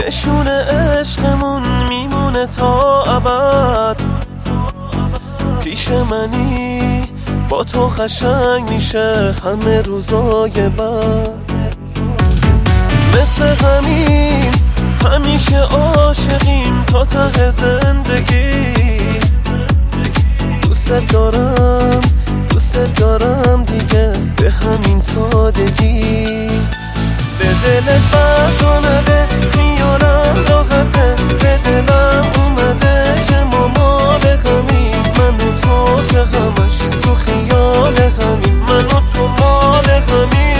نشون عشقمون میمونه تا ابد. پیش منی با تو قشنگ میشه همه روزای بعد. مثل همین همیشه عاشقیم تا ته زندگی. دوست دارم دیگه به همین سادگی. به دلت بر نده خیالم راحته، به دلم اومده که ما مال همین. من و تو که همش تو خیال همین، من و تو مال همین.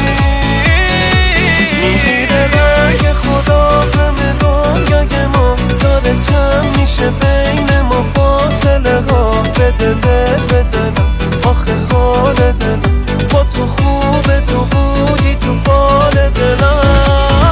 میگیره رنگ خدا همه دنیای ما، داره کم میشه بین ما فاصله ها. بده دل به دلم آخه حال دلم، با تو خوبه تو بودی تو فال دلم.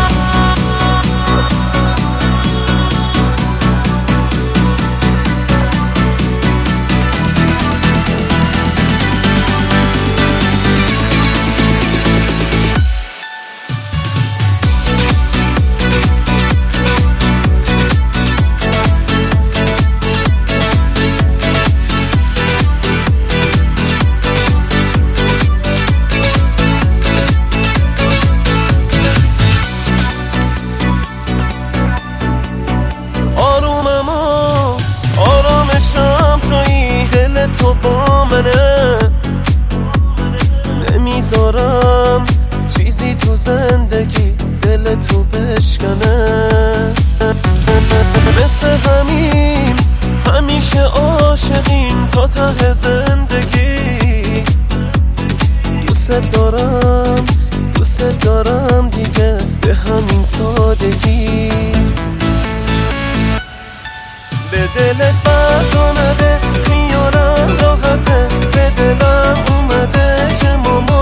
آرامشم تویی، دل تو با منه. نمیذارم چیزی تو زندگی دل تو بشکنه. مثل همین همیشه عاشقیم تا ته زندگی. دوست دارم دیگه به همین سادگی. به دلت بر نده خیالم راحته، به دلم اومده که ما